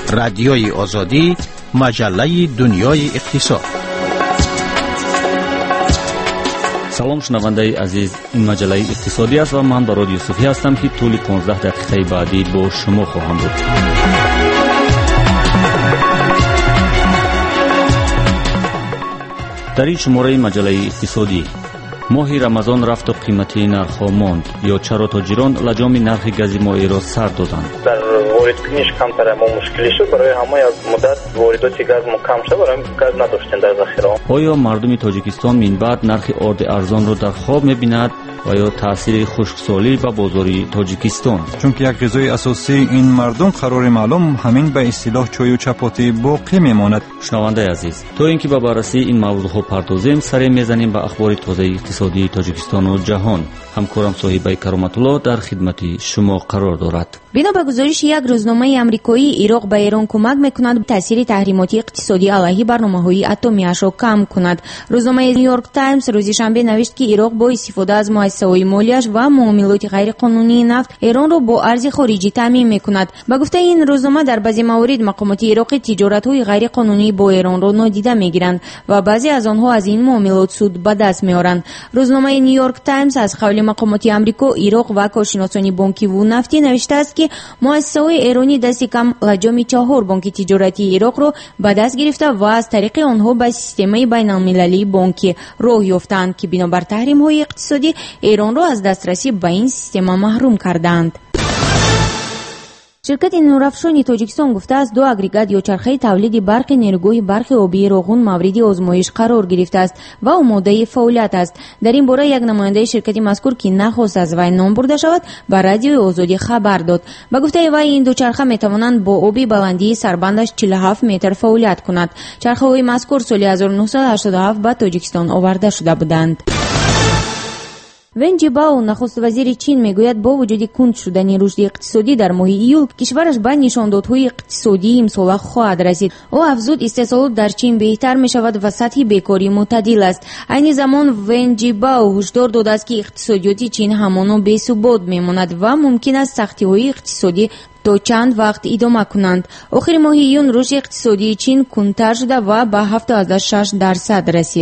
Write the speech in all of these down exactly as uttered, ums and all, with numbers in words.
رادیوی آزادی، مجله دنیای اقتصاد. سلام شنوندگان عزیز، این مجله اقتصادی است و من براد یوسفی هستم که طول پانزده دقیقه بعدی با شما خواهم بود. در این شماره مجله اقتصادی: ماهی رمضان رفت و قیمتی نرخ ماند، یا چرا تاجران لجام نرخ گاز ماهی را سر دادند؟ در وارد کنیش کمتر ما مشکلی شد، برای همه از مدت واردات گاز ما کم شد، برای گاز نداشتیم در ذخیره. آیا مردم تاجیکستان من بعد نرخ آرد ارزان را در خواب می‌بیند و یا تاثیر خشکسالی به بازار تاجیکستان؟ چون که یک غذای اساسی این مردم قرار معلوم همین به اصطلاح چای و چپاتی باقی میماند. شنونده عزیز، تا اینکه به بررسی این موضوع پردازیم، سر میزنیم به اخبار تازه اقتصادی تاجیکستان و جهان. همکارم صاحبه کرامت الله در خدمت شما قرار دارد. بنا به گزارش یک روزنامه آمریکایی، عراق به ایران کمک میکند تاثیر تحریمات اقتصادی علیه برنامه‌های اتمی‌اش را کم کند. روزنامه نیویورک تایمز روز شنبه نوشت که عراق با استفاده از مؤسسه‌های مالیش و معاملات غیرقانونی نفت ایران را با ارز خارجی تامین میکند. به گفته این روزنامه، در بعضی موارد مقامات عراق تجارت‌های غیرقانونی با ایران را نادیده میگیرند و بعضی از آنها از این معاملات سود به دست میارند. روزنامه نیویورک تایمز از قول مقامات آمریکا، عراق و کارشناسان بانکی و نفتی نوشته است که مؤسسه‌های ایرانی دست کم لجام چهار بانک تجارتی عراق را به دست گرفته و از طریق آنها به سیستم بین‌المللی بانکی راه یافتند که بنابر تحریم‌های اقتصادی ایران را از دسترسی به این سیستم محروم کردند. شرکت نورافشانی تاجیکستان گفته است دو اگریگات یا چرخه تولید برق نیروگاه برق آبی روغون مورد آزمایش قرار گرفته است و آماده فعالیت است. در این باره یک نماینده شرکت مذکور که نخواست از وی نام برده شود به رادیوی آزادی خبر داد. به گفته وی این دو چرخه میتوانند با آبی بلندی سربندش چهل و هفت متر فعالیت کنند. چرخه‌های مذکور سال هزار و نهصد و هشتاد و هفت به تاجیکستان آورده شده بودند. ون جیباو، نخست وزیر چین، میگوید با وجود کند شدن رشد اقتصادی در ماه ایول، کشورش به نشاندادهای اقتصادی امسال خواهد رسید. او افزود استحصالات در چین بهتر می شود و سطح بیکاری معتدل است. این زمان ون جیباو هشدار داده است که اقتصادیات چین همانا بی‌ثبات میماند و ممکن است سختی‌های اقتصادی تا چند وقت ادامه کنند. آخر ماه ایون رشد اقتصادی چین کندتر شده و به هفتاد و شش درصد رسید.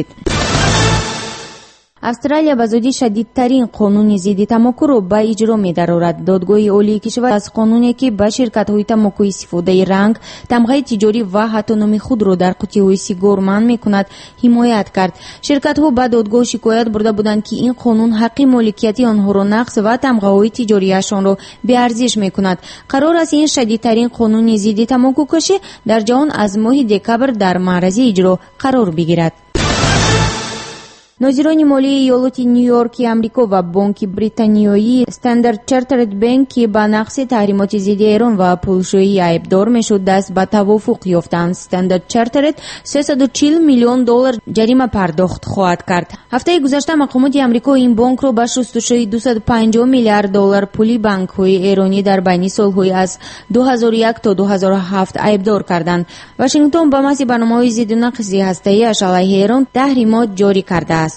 استرالیا به زودی شدیدترین قانون ضد تماکو را به اجرا می‌دارد. دادگاه عالی کشور از قانونی که به شرکت‌های تماکو استفاده رنگ، تمغه تجاری و حتی نام خود را در قطعه‌های سیگار منع می‌کند حمایت کرد. شرکت‌ها به دادگاه شکایت برده بودند که این قانون حق مالکیت آنها را نقض و تمغه‌های تجاریشان را بی‌ارزش می‌کند. قرار است این شدیدترین قانون ضد تماکو کشی در جهان از ماه دکامبر در معرض اجرا قرار بگیرد. ناظران مالی ایالات نیویورک آمریکا و بانک بریتانیایی استاندارد چارترد بانک که به نقض تحریمات ضد ایران و پولشویی عیبدار میشد دست به توافق یافتند. استاندارد چارترد سیصد و چهل میلیون دلار جریمه پرداخت خواهد کرد. هفته گذشته مقامات آمریکا این بانک را به شستشوی دویست و پنجاه میلیارد دلار پولی بانک‌های ایرانی در بین سال‌های از دو هزار و یک تا دو هزار و هفت عیبدار کردند. واشنگتن با محض برنامه‌های ضد نقض هسته‌ای‌اش علیه ایران تحریمات جاری کرده است.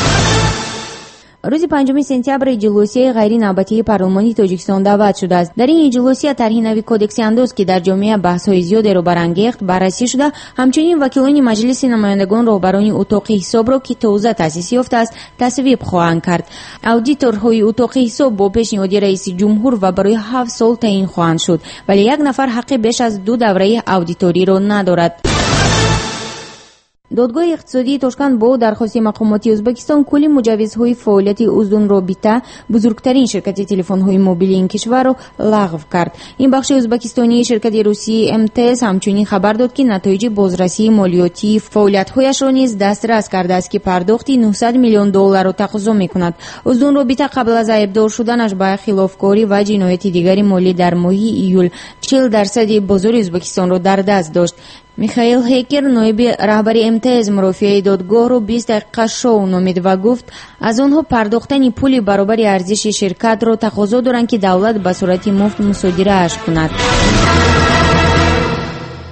روز پنجم سپتامبر اجلاسی غیر نوبتی پارلمانی تاجیکستان دعوت شده است. در این اجلاسی طرح نوی کدکس انداز که در جامعه بحث‌های زیادی را برانگیخت بررسی شده. همچنین وکیلان مجلس نمایندگان رهبران اتاق حساب را که تازه تأسیس یافته است تصویب خواهند کرد. اودیتورهای اتاق حساب با پیشنهاد رئیس جمهور و برای هفت سال تعیین خواهند شد، ولی یک نفر حق بیش از دو دوره اودیتوری را ندارد. دادگاه اقتصادی تاشکند با درخواست مقامات ازبکستان کلی مجوزهای فعالیت اوزون رابطه، بزرگترین شرکت تلفن‌های موبیل این کشور را لغو کرد. این بخش ازبکستانی شرکت روسی ام تی اس همچنین خبر داد که نتایج بازرسی مالیاتی فعالیت‌هایش را نیز دسترس کرده است که پرداختی نهصد میلیون دلار را تقاضا می‌کند. اوزون رابطه قبل از عیبدار شدنش به خلافکاری و جنایت دیگری مالی در ماه ایول چهل درصد بازار ازبکستان را در دست داشت. میخائیل هیکر نایب رهبر ام تی اس مرافعه دادگاه رو بیست دقیقه شو نامید و گفت از آنها پرداختن پول برابر ارزش شرکت را تقاضا دارند که دولت به صورت مفت مصادره اش کند.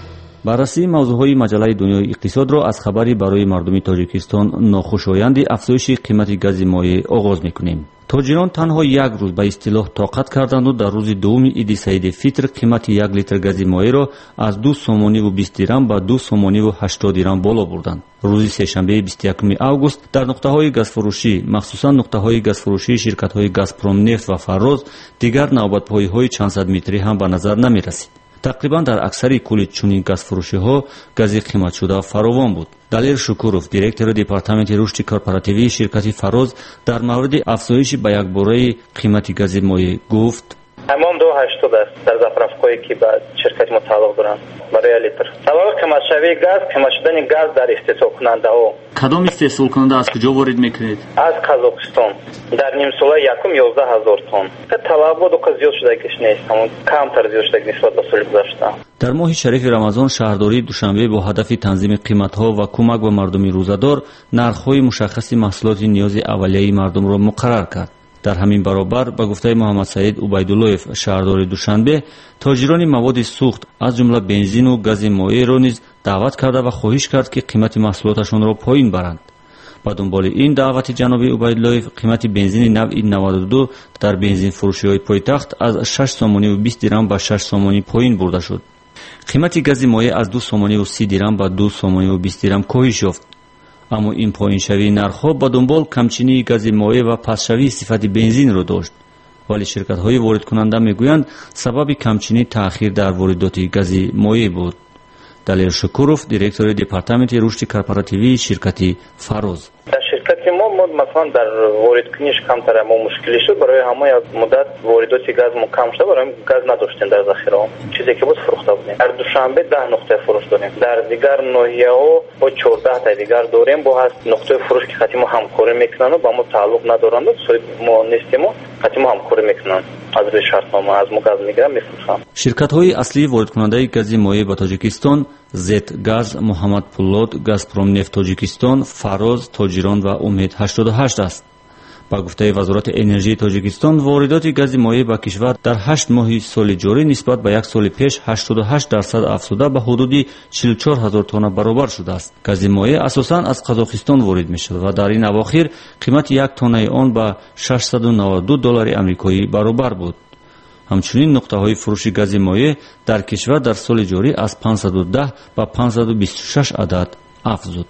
بررسی موضوعهای مجله دنیای اقتصاد را از خبری برای مردم تاجیکستان ناخوشایند افزایش قیمت گاز مایع آغاز می‌کنیم. تاجران تنها یک روز به اصطلاح طاقت کردند و در روز دوم عید سعید فطر قیمت یک لیتر گاز مایع را از دو سومانی و بیست درم به دو سومانی و هشتاد درم بالا بردند. روز سه‌شنبه بیست و یکم اوگوست در نقطه‌های گازفروشی، مخصوصا نقطه‌های گازفروشی شرکت‌های گازپروم نفت و فراز، دیگر نوبت‌پایی‌های چند صد متری هم به نظر نمی‌رسید. تقریبا در اکثر کل چنین گازفروشی‌ها گاز قیمت شده فراوان بود. دلیر شکورов، директор департаменти рушди корпоративии ширкати Фароз, дар мавриди афзоиши ба якбораи қимати гази моеъ гуфт: تمام دو هشتاد است در заправкаҳое ки ба ширкати мо тааллуқ доранд барои литр. сабаби қиматшавии газ, қимат шудани газ дар истеҳсолкунандаҳо. кадом истеҳсолкунанда аз куҷо ворид мекунед? аз Қазоқистон. дар нимсола якум ёздаҳ ҳазор тонн. талабот оқа зиёд шудагиш нест, ҳамон камтар зиёд шудаг нисбат ба соли гузашта. дар моҳи шарифи рамазон шаҳрдории душанбе бо ҳадафи танзими қиматҳо ва кӯмак ба мардуми рӯзадор нархҳои мушаххаси маҳсулоти ниёзи аввалияи мардумро муқаррар кард. дар ҳамин баробар ба гуфтаи муҳаммад саид убайдуллоев, шаҳрдори душанбе, тоҷирони маводи сӯхт аз ҷумла бензину гази моеъро низ даъват карда ва хоҳиш кард ки қимати маҳсулоташонро поин баранд. ба дунболи ин даъвати ҷаноби убайдуллоев қимати бензини навъи навад و دو дар бензинфурӯшиҳои пойтахт аз шаш сомонӣ و бист дирам ба шаш сомонӣ поин бурда шуд. қимати гази моеъ аз ду сомонӣ و си дирам ба ду сомонӣ و бист дирам коҳиш ёфт. аммо ин поиншавии нархҳо ба дунбол камчинии гази моеъ ва пастшавии сифати бензинро дошт. вале ширкатҳои воридкунанда мегӯянд сабаби камчинӣ таъхир дар воридоти гази моеъ буд. далер шукуров, директори департаменти рушди корпоративии ширкати Фароз: дар ширкати мо мо масалан дар воридкуниш камтар мо мушкилӣ шуд, барои ҳама як муддат воридоти газ мо кам шуда, барои газ надоштем дар захираҳо. чизе ки буд фурӯхта будем. дар душанбе даҳ нуқтаи фурӯш дорем. дар дигар ноҳияҳо бо чордаҳтаи дигар дорем. бо ҳаст нуқтаи фурӯш ки хати мо ҳамкорӣ мекунанд, ба мо тааллуқ надоранд, мо нестем, хати мо ҳамкорӣ мекунанд. аз рӯи шартнома аз мо газ мегирам, мефурӯшам. ширкатҳои аслии воридкунандаи гази моеъ ба Тоҷикистон Зетгаз, Муҳаммадпуллод, Газпромнефт Тоҷикистон, Фароз, Тоҷирон ва Умед ҳаштод و ҳашт аст. ба гуфтаи вазорати энержияи Тоҷикистон, воридоти гази моеъ ба кишвар дар ҳашт моҳи соли ҷорӣ нисбат ба як соли пеш ҳаштод و ҳашт дарсад афзуда ба ҳудуди чил و чор ҳазор тонна баробар шудааст. гази моеъ асосан аз Қазоқистон ворид мешавад ва дар ин авохир қимати як тоннаи он ба шашсаду навад و دو доллари амрикоӣ баробар буд. ҳамчунин нуқтаҳои фурӯши гази моеъ дар кишвар дар соли ҷорӣ аз панҷсаду даҳ ба панҷсаду бисту шаш адад афзуд.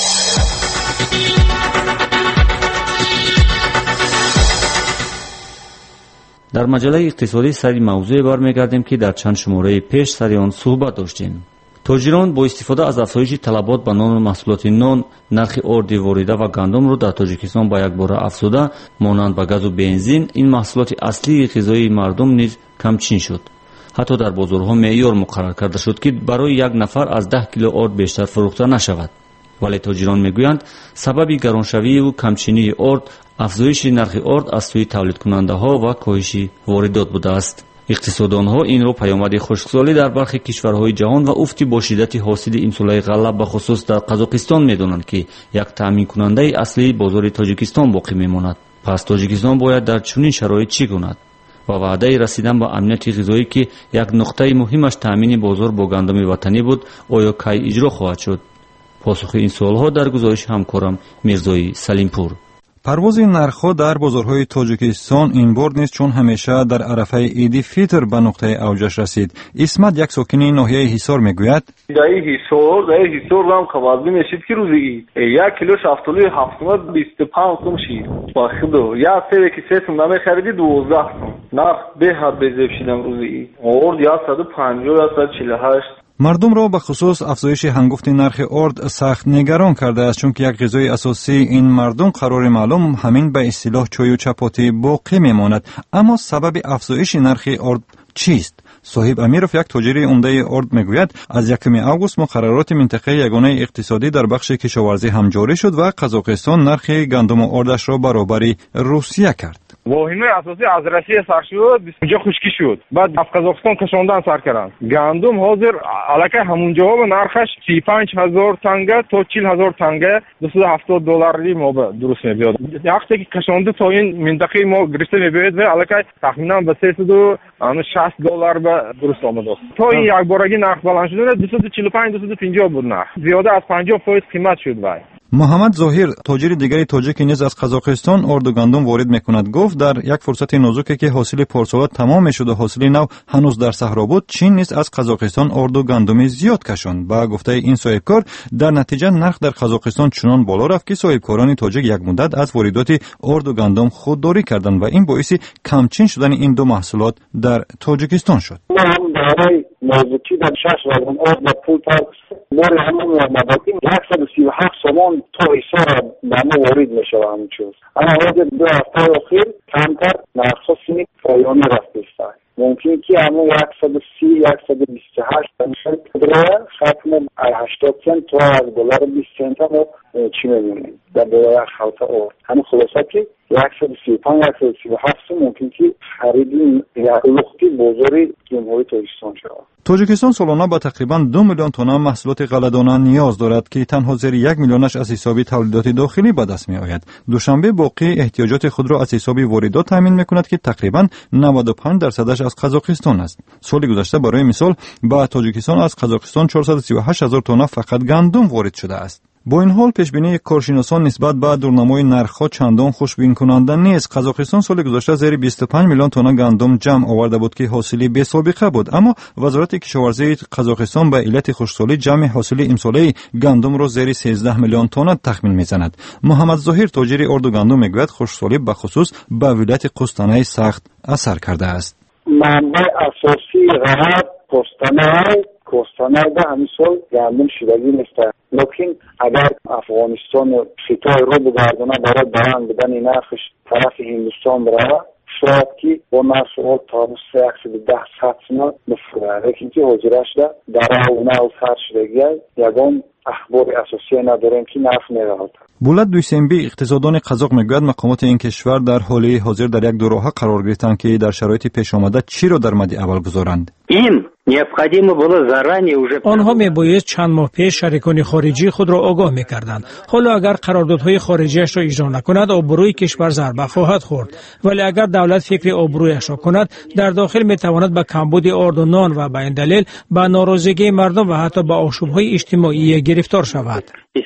дар маҷалаи иқтисодӣ сари мавзӯе бармегардем ки дар чанд шумораи пеш сари он суҳбат доштем. тоҷирон бо истифода аз афзоиши талабот ба нону маҳсулоти нон, нархи орди ворида ва гандумро дар Тоҷикистон ба якбора афзуда, монанд ба газу бензин, ин маҳсулоти аслии ғизоии мардум низ камчин шуд. ҳатто дар бозорҳо меъёр муқаррар карда шуд ки барои як нафар аз даҳ кило орд бештар фурӯхта нашавад. вале тоҷирон мегӯянд сабаби гароншавию камчинии орд афзоиши нархи орд аз сӯи тавлидкунандаҳо ва коҳиши воридот будааст. иқтисоддонҳо инро паёмади хушксолӣ дар бархи кишварҳои ҷаҳон ва уфти бо шиддати ҳосили имсолаи ғаллаб бахусус дар Қазоқистон медонанд ки як таъминкунандаи аслии бозори Тоҷикистон боқӣ мемонад. пас Тоҷикистон бояд дар чунин шароит чӣ кунад? ва ваъдаи расидан ба амнияти ғизоӣ ки як нуқтаи муҳимаш таъмини бозор бо гандуми ватанӣ буд, оё кай иҷро хоҳад шуд? посухи ин суолҳо дар гузориши ҳамкорам Мирзои Салимпур. парвози нархҳо дар бозорҳои Тоҷикистон ин бор низ чун ҳамеша дар арафаи иди фитр ба нуқтаи авҷаш расид. Исмат, як сокини ноҳияи Ҳисор, мегӯяд: даи Ҳисор, даи Ҳисор рам қабазӣ мешид ки рӯзи як кило шафтоли ҳафтумад бисту панҷ сум шид. ба худо як себе ки се сум намехариди дувоздаҳ сум. нарх беҳад безеб шидам рӯзи орд яксаду панҷоҳ яксаду чилу ҳашт. мардумро ба хусус афзоиши ҳангуфти нархи орд сахт негарон кардааст, чунки як ғизои асосии ин мардум қарори маълум ҳамин ба истилоҳ чою чапотӣ боқӣ мемонад. аммо сабаби афзоиши нархи орд чист? соҳиб Амиров, як тоҷири умдаи орд, мегӯяд аз якуми август муқаррароти минтақаи ягонаи иқтисодӣ дар бахши кишоварзӣ ҳам ҷорӣ шуд ва Қазоқистон нархи гандуму ордашро баробари Русия кард. واهمه اساسی از روسیه سر شد، اونجا خشکی شد. بعد از قزاقستان کشوندن سر کردن. گندم حاضر الکی همون جواب نرخش سی و پنج هزار تنگه تا چهل هزار تنگه دویست و هفتاد دلاری ما درست میاد. وقتی که کشونده تا این منطقه ما گرفته میاد و الکی تقریبا به سیصد و شصت دلار به درست آمده است. تا این یک بارگی نرخ بلند شده دویست و چهل و پنج دویست و پنجاه بود نه. زیاده از پنجاه درصد قیمت شد وای. محمد ظاهر تاجر دیگری تاجیک نیز از قزاقستان اردو گندم وارد میکند گفت در یک فرصت نازکی که حاصل پارسال تمام میشد و حاصل نو هنوز در صحرا بود چین نیز از قزاقستان اردو گندم زیاد کشاند. با گفته این صاحبکار در نتیجه نرخ در قزاقستان چنان بالا رفت که صاحبکاران تاجیک یک مدت از واردات اردو گندم خودداری کردند و این باعث کمچین شدن این دو محصولات در تاجیکستان شد. موضوعی در شش رقم آرد و پول پاک مور همون مبادی صد و سی و هفت سامان تا ایسا به ما وارد می شود همون چوز. اما آرد دو هفته اخیر کمتر نرخ سینی پایانی رفته است. ممکن که همون صد و سی صد و بیست و هشت درصد ختم هشتاد سنت تا از دلار بیست سنت هم چی می‌بینیم در دلار خلطه آرد. همون خلاصه که صد و سی و پنج صد و سی و هفت ممکن که خریدی یک لختی بزرگی جمهوری تاجیکستان شود. تاجیکستان سالانه با تقریبا دو میلیون تن محصولات غله‌دانه نیاز دارد که تنها زیر یک میلیونش از حساب تولیدات داخلی به دست می‌آید. دوشنبه باقی احتیاجات خود را از حساب واردات تامین می‌کند که تقریبا نود و پنج درصدش از قزاقستان است. سال گذشته برای مثال با تاجیکستان از قزاقستان چهارصد و سی و هشت هزار تن فقط گندم وارد شده است. با این حال پیشبینی کارشناسان نسبت به دورنمای نرخ‌ها چندان خوشبین کننده نیست. قزاقستان سال گذشته زیر بیست و پنج میلیون تن گندم جمع آورده بود که حاصلی بی سابقه بود، اما وزارت کشاورزی قزاقستان به علت خشکسالی جمع حاصل امساله گندم را زیر سیزده میلیون تن تخمین میزند. محمد ظاهر تاجر اردو گندم میگوید خشکسالی به خصوص به ولایت قوستانای سخت اثر کرده است. منبع اساسی غرب قوستانای کوستانای به همین سال گندم شدگی نیست. لیکن اگر افغانستان خطای رو بگردانه برای برند بدن نرخش طرف هندوستان برای شاید که با نرخ آل تا صد و ده سطنا نفره لیکن که حاضرش در اونه و سر شدگی یکم اخبار اساسی نداریم که نرخ میرهد. بولد دویسنبی اقتصاددان قزاق میگوید مقامات این کشور در حال حاضر در یک دوراهه قرار گرفتند که در شرایط پیش آمده چی را در مد اول گذارند. این آنها میباید چند ماه پیش شریکان خارجی خود را آگاه میکردند. حالا اگر قراردادهای خارجیش را اجرا نکند آبروی کشور ضربه خواهد خورد، ولی اگر دولت فکر آبرویش را کند در داخل میتواند به کمبود آرد و نان و به این دلیل به ناراضگی مردم و حتی به آشوب‌های اجتماعی گرفتار شود.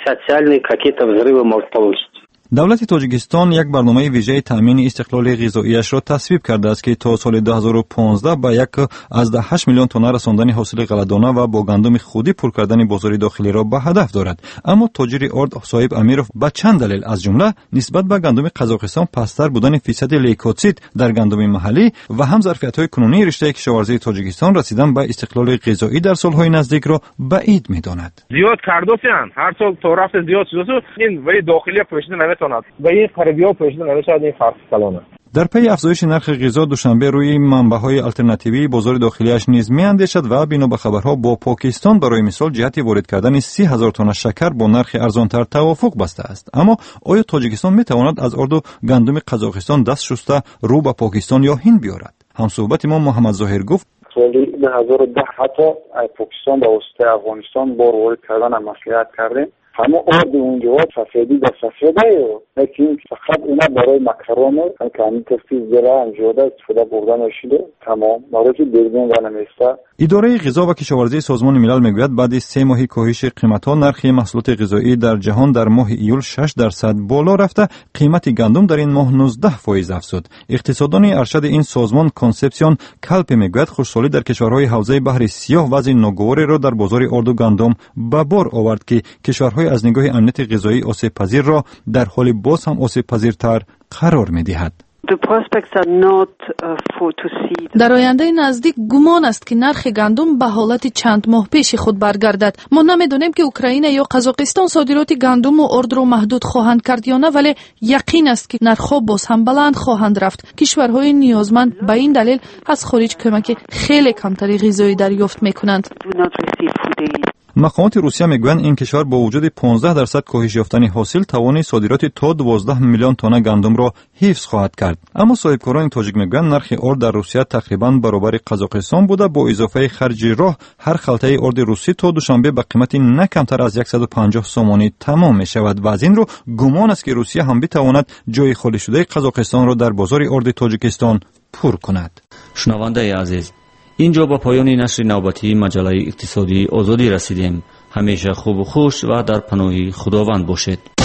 دولت تاجیکستان یک برنامه ویژه تامین استقلال غذاییش را تصویب کرده است که تا سال دو هزار و پانزده به یک از ده هشت میلیون تن رساندن حاصل غله‌دانه و با گندم خودی پر کردن بازار داخلی را به هدف دارد. اما تاجر ارد صاحب امیرов با چند دلیل از جمله نسبت به گندم قزاقستان پستر بودن فیصد لیکوسید در گندم محلی و هم ظرفیت‌های کنونی رشته کشاورزی تاجیکستان رسیدن به استقلال غذایی در سال‌های نزدیک را بعید می‌داند. زیاد کردوسیان هر سال تو رفت زیاد شده این ولی داخلی پوشیده نمیتواند و این خریدی‌ها پوشیده نمیشود این فرق کلانه. در پی افزایش نرخ غذا دوشنبه روی منبع‌های آلترناتیوی بازار داخلیش نیز می‌اندیشد و بنا به خبرها با پاکستان برای مثال جهت وارد کردن سی هزار تن شکر با نرخ ارزان‌تر توافق بسته است. اما آیا تاجیکستان می‌تواند از ارد و گندم قزاقستان دست شسته رو به پاکستان یا هند بیارد؟ همصحبت ما محمد ظاهر گفت سال دو هزار و ده حتی پاکستان با واسطه افغانستان بار وارد کردن مصلحت کردیم. همه آرد اونجا سفیدی در سفیده لیکن فقط اونا برای مکرون که همین تفیز داره انجاده استفاده بردن شده تمام برای که درگون و نمیسته. اداره غذا و کشاورزی سازمان ملل میگوید بعد از سه ماه کاهش قیمت‌ها نرخ محصولات غذایی در جهان در ماه ایول شش درصد بالا رفته، قیمت گندم در این ماه نوزده فیصد افزود. اقتصاددان ارشد این سازمان کانسپسیون کلپ میگوید خشکسالی در کشورهای حوزه بحر سیاه وضع ناگواری را در بازار ارد و گندم به بار آورد که کشورهای از نگاه امنیت غذایی آسیب پذیر را در حال باز هم آسیب پذیرتر قرار می‌دهد. در آینده نزدیک گمان است که نرخ گندم به حالت چند ماه پیش خود برگردد. ما نمیدونیم که اوکراین یا قزاقستان صادرات گندم و ارد را محدود خواهند کرد یا نه، ولی یقین است که نرخ‌ها باز هم بلند خواهند رفت. کشورهای نیازمند به این دلیل از خارج کمک خیلی کمتری غذایی دریافت می‌کنند. مقامات روسیه میگویند این کشور با وجود پانزده درصد کاهش یافتن حاصل توان صادرات تا دوازده میلیون تن گندم را حفظ خواهد کرد. اما صاحبکاران تاجیک میگویند نرخ ارد در روسیه تقریبا برابر قزاقستان بوده. با اضافه خرج راه هر خلطه ارد روسی تا دوشنبه به قیمت نه کمتر از صد و پنجاه سومانی تمام می شود و از این رو گمان است که روسیه هم بتواند جای خالی شده قزاقستان را در بازار ارد تاجیکستان پر کند. شنونده عزیز، اینجا با پایان نشر نوبتی مجله اقتصادی آزادی رسیدیم. همیشه خوب و خوش و در پناه خداوند باشید.